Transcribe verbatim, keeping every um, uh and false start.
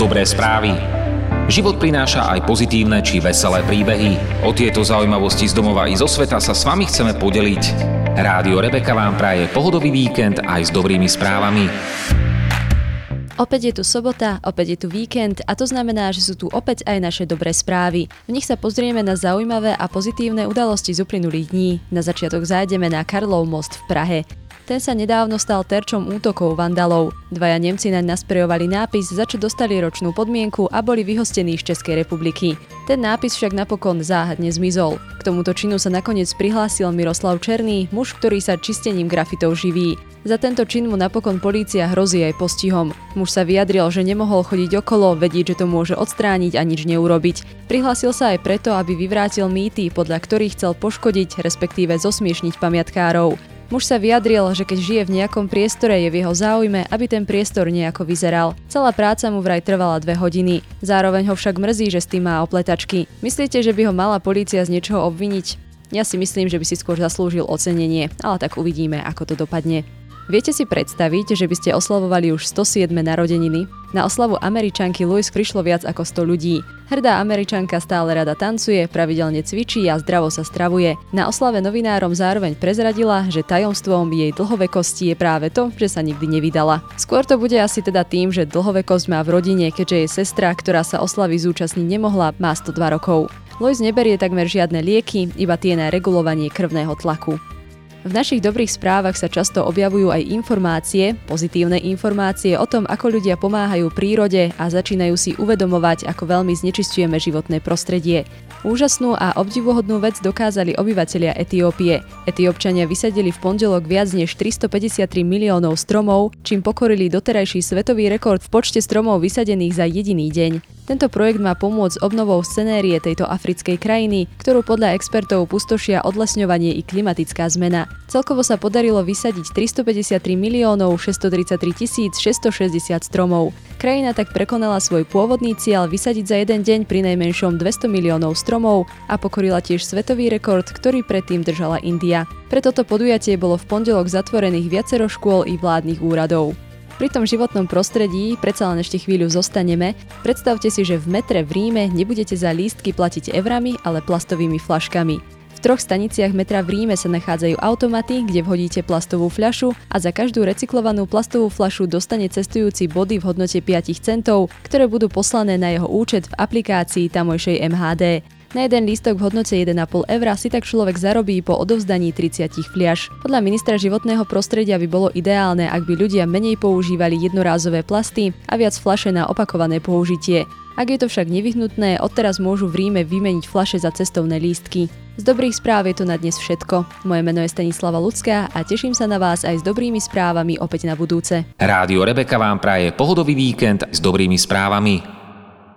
Dobré správy. Život prináša aj pozitívne či veselé príbehy. O tieto zaujímavosti z domova i zo sveta sa s vami chceme podeliť. Rádio Rebeka vám praje pohodový víkend aj s dobrými správami. Opäť je tu sobota, opäť je tu víkend a to znamená, že sú tu opäť aj naše dobré správy. V nich sa pozrieme na zaujímavé a pozitívne udalosti z uplynulých dní. Na začiatok zájdeme na Karlov most v Prahe. Ten sa nedávno stal terčom útokov vandalov. Dvaja Nemci naň nasprejovali nápis, za čo dostali ročnú podmienku a boli vyhostení z Českej republiky. Ten nápis však napokon záhadne zmizol. K tomuto činu sa nakoniec prihlásil Miroslav Černý, muž, ktorý sa čistením grafitov živí. Za tento čin mu napokon polícia hrozí aj postihom. Muž sa vyjadril, že nemohol chodiť okolo, vedieť, že to môže odstrániť a nič neurobiť. Prihlásil sa aj preto, aby vyvrátil mýty, podľa ktorých chcel poškodiť, respektíve zosmiešniť pamiatkárov. Muž sa vyjadril, že keď žije v nejakom priestore, je v jeho záujme, aby ten priestor nejako vyzeral. Celá práca mu vraj trvala dve hodiny. Zároveň ho však mrzí, že s tým má opletačky. Myslíte, že by ho mala polícia z niečoho obviniť? Ja si myslím, že by si skôr zaslúžil ocenenie, ale tak uvidíme, ako to dopadne. Viete si predstaviť, že by ste oslavovali už sto siedme narodeniny? Na oslavu Američanky Louise prišlo viac ako sto ľudí. Hrdá Američanka stále rada tancuje, pravidelne cvičí a zdravo sa stravuje. Na oslave novinárom zároveň prezradila, že tajomstvom jej dlhovekosti je práve to, že sa nikdy nevydala. Skôr to bude asi teda tým, že dlhovekosť má v rodine, keďže jej sestra, ktorá sa oslavy zúčastniť nemohla, má sto dva rokov. Louise neberie takmer žiadne lieky, iba tie na regulovanie krvného tlaku. V našich dobrých správach sa často objavujú aj informácie, pozitívne informácie o tom, ako ľudia pomáhajú prírode a začínajú si uvedomovať, ako veľmi znečisťujeme životné prostredie. Úžasnú a obdivuhodnú vec dokázali obyvatelia Etiópie. Etiópčania vysadili v pondelok viac než tristopäťdesiattri miliónov stromov, čím pokorili doterajší svetový rekord v počte stromov vysadených za jediný deň. Tento projekt má pomôcť obnovou scenérie tejto africkej krajiny, ktorú podľa expertov pustošia odlesňovanie i klimatická zmena. Celkovo sa podarilo vysadiť tristopäťdesiattri miliónov šesťstotridsaťtri tisíc šesťstošesťdesiat stromov. Krajina tak prekonala svoj pôvodný cieľ vysadiť za jeden deň prinajmenšom dvesto miliónov stromov a pokorila tiež svetový rekord, ktorý predtým držala India. Pre toto podujatie bolo v pondelok zatvorených viacero škôl i vládnych úradov. Pri tom životnom prostredí predsa len ešte chvíľu zostaneme. Predstavte si, že v metre v Ríme nebudete za lístky platiť eurami, ale plastovými fľaškami. V troch staniciach metra v Ríme sa nachádzajú automaty, kde vhodíte plastovú fľašu a za každú recyklovanú plastovú fľašu dostane cestujúci body v hodnote päť centov, ktoré budú poslané na jeho účet v aplikácii tamojšej em há dé. Na jeden lístok v hodnote jeden a pol eura si tak človek zarobí po odovzdaní tridsať fliaš. Podľa ministra životného prostredia by bolo ideálne, ak by ľudia menej používali jednorázové plasty a viac fľaše na opakované použitie. Ak je to však nevyhnutné, odteraz môžu v Ríme vymeniť fľaše za cestovné lístky. Z dobrých správ je to na dnes všetko. Moje meno je Stanislava Ľudská a teším sa na vás aj s dobrými správami opäť na budúce. Rádio Rebeka vám praje pohodový víkend s dobrými správami.